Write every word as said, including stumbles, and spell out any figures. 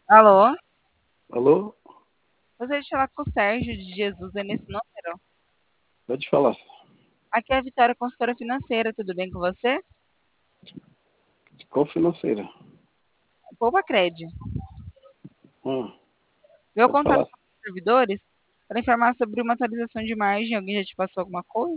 Alô? Alô? Gostaria de falar com o Sérgio de Jesus, é nesse número? Pode falar. Aqui é a Vitória, consultora financeira, tudo bem com você? Qual financeira? Poupa Cred. Hum, Meu pode contato falar. com os servidores para informar sobre uma atualização de margem. Alguém já te passou alguma coisa?